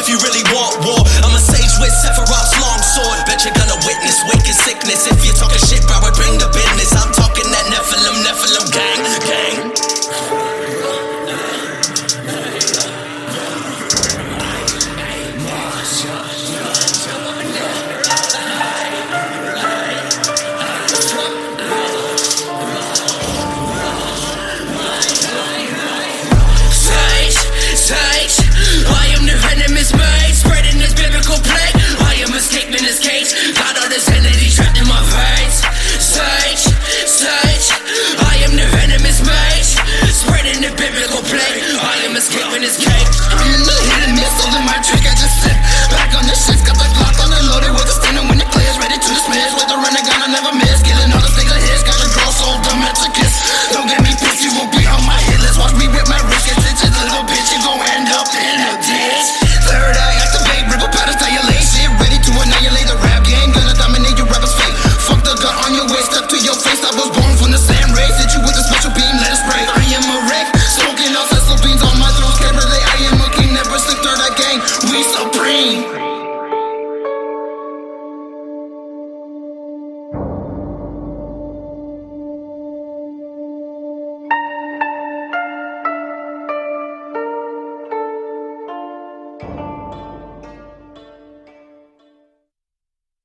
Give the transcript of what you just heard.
if you really want war. I'm a sage with Sephiroth's long sword. Bet you're gonna witness wicked sickness. If you're talking shit, bro, I bring the business. I'm talking that Nephilim gang. Sage, I am the venomous mage, spreading this biblical plague. I am escaping this cage, got all this energy trapped in my veins. Sage, I am the venomous mage, spreading the biblical plague. I am escaping this cage. I'm in the hit and miss, holding my trick. I just sit back on this shit, got the Glock on the loaded with a standing when the clears, ready to dismiss. With the renegade, I never miss, killing all the nigga hits. Got a girl so dumb at the kiss. Don't get me pissed, you won't be on my hit list. Watch me rip my wrist, get stitches, little bitch, you gon' end up in a ditch. Third eye activate, ripple patterns, dilate shit. Ready to annihilate the rap game, gonna dominate your rapper's fate. Fuck the gun on your waist, up to your face. I was born from the same race, hit you with a special beam, let it spray. I am a wreck, smoking all Cecil beans on my throat. Scared relay, I am a king, never slick third eye gang, we supreme.